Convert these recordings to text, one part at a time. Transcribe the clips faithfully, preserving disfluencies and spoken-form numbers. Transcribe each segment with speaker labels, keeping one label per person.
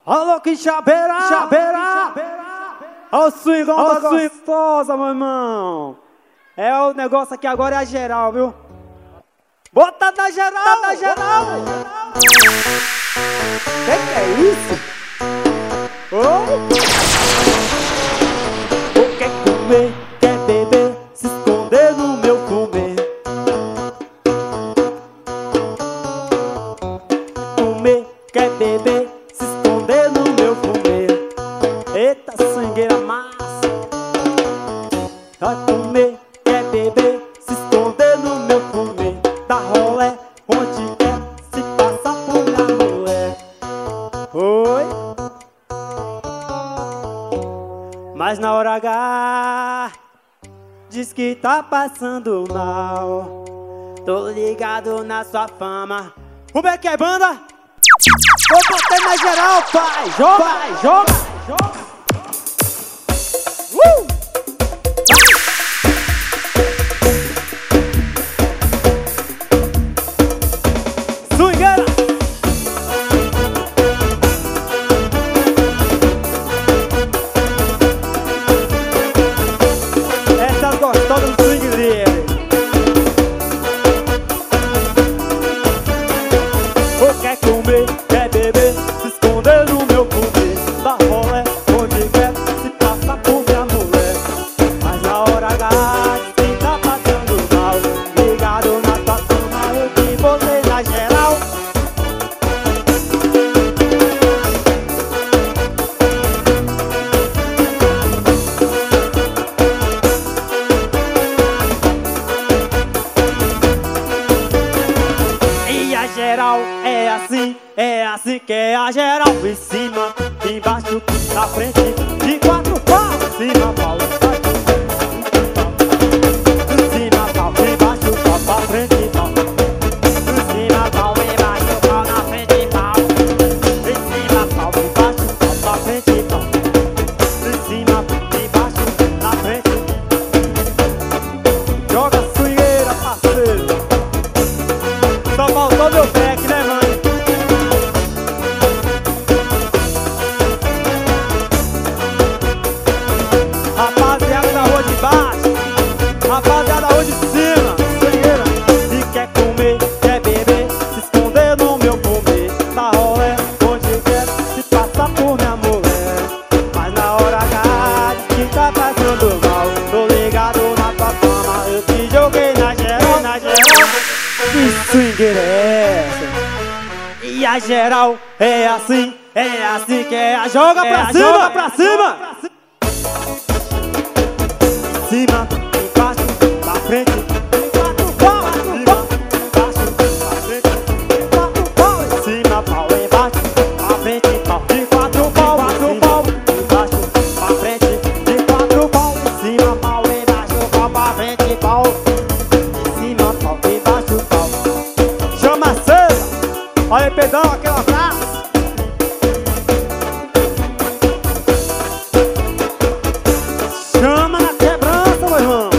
Speaker 1: Alô, que chabeira, chabeira. Olha o swingão da gostosa, meu irmão. É o negócio aqui agora é a geral, viu? Bota da geral, bota da geral. Que que é isso? Oh. Quer comer, quer beber, se esconder no meu comer. Comer, quer beber, se esconder no meu comer. Eita, sangueira massa. Vai comer, quer beber, se esconder no meu comer. Dá rolé onde quer, se passa por minha mulher. Oi. Mas na hora H diz que tá passando mal. Tô ligado na sua fama. Como é que é, banda? Vou bater na geral, pai. Joga, pai, joga, joga. Uh! Swingueira! Essas gostosas do swing dele. Ou quer comer, quer beber, se esconder no meu comer. Dá rolé onde quer, se passa por minha mulher. Mas na hora H, se tá passando mal. Ligado na tua cama, eu te botei na geral. E a geral é assim, é assim que é a geral. Em cima, embaixo, na frente, de quatro pau. Em cima, pau, embaixo, em cima, pau, embaixo, pau, pra frente, pau. Em cima, pau, embaixo, pau, na frente, pau. Em cima, pau, embaixo, pau, pra frente, pau. Em cima, embaixo, na frente. Joga swingueira, parceiro. Só faltou meu back, né, mãe? Rapaziada da rua de baixo, rapaziada da rua de cima, swingueira. Se quer comer, quer beber, se esconder no meu comer. Dá rolé onde quer, se passa por minha mulher. Mas na hora H, diz que tá passando mal. Tô ligado na tua fama, eu te joguei na geral, na geral. Que swingueira é essa? E a geral é assim, é assim que é a joga pra cima, joga pra cima. Em cima, embaixo, pra frente, em quatro pau. Em cima, embaixo, pra frente, em quatro pau. Em cima, pau, embaixo, pra frente, pau. De quatro pau, quatro pau. Embaixo, pra frente, de quatro pau. Em cima, pau, embaixo, pau, pra frente, pau. Em cima, pau, embaixo, pau. Chama a cena. Olha aí, pedão, aquele abraço. Chama na quebrança, meu irmão.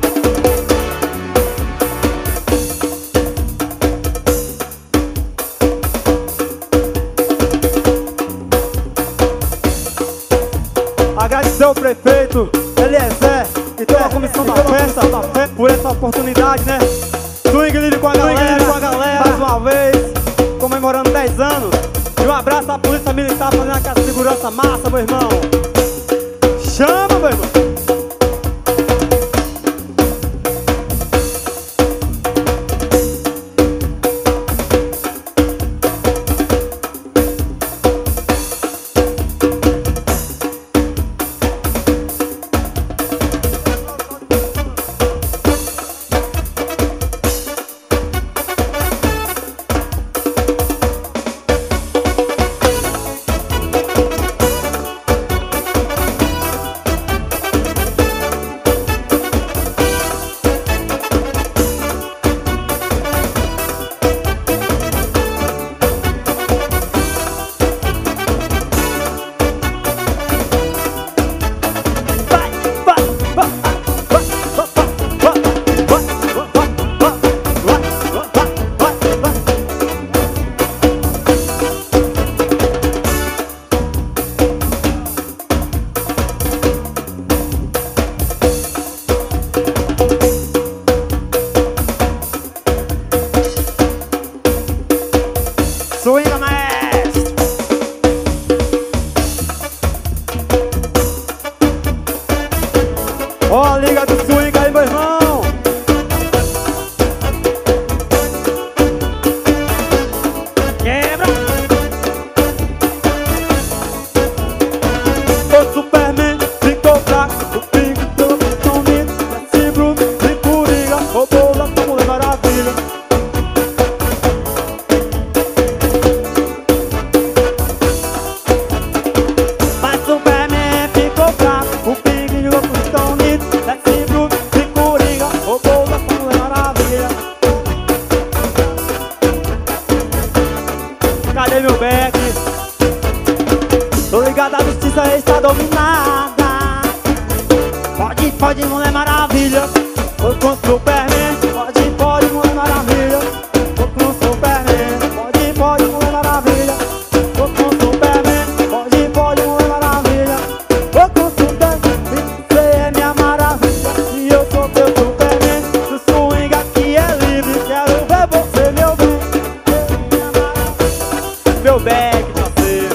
Speaker 1: Agradecer ao prefeito Eliezer e toda a comissão da festa por essa oportunidade, né? Swing livre com a galera, com a galera, mais uma vez, comemorando dez anos. E um abraço à Polícia Militar fazendo aquela segurança massa, meu irmão. Chama, meu irmão. ligado, a justiça está dominada. Pode, pode, Mulher Maravilha. Vou com Superman. Pode, pode, Mulher Maravilha. Vou com Superman. Pode, pode, Mulher Maravilha. Vou com Superman. Pode, pode, Mulher Maravilha. Vou com Superman. Você é minha maravilha e eu sou teu Superman. Do swing aqui é livre. Quero ver você, meu bem. Minha maravilha. Meu bem, parceiro.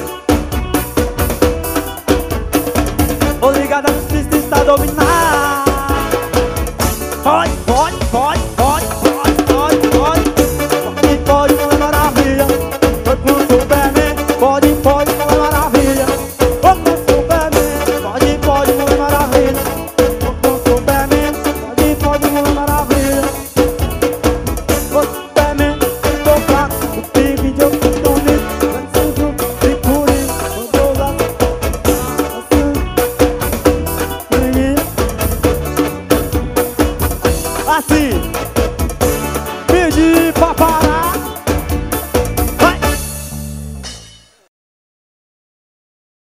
Speaker 1: Tô ligado, a justiça está dominada. Pode, pode, pode, pode, pode, pode, pode. Pode, pode, Mulher Maravilha. Vou com Superman. Pode, pode, Mulher Maravilha. Vou com Superman. Pode, pode, Mulher Maravilha. Vou com Superman. Pode, pode, Mulher Maravilha. Vou Superman, tô fraco. O pique de eu tô bonito. Dançando junto, e por isso eu vou lá. Assim,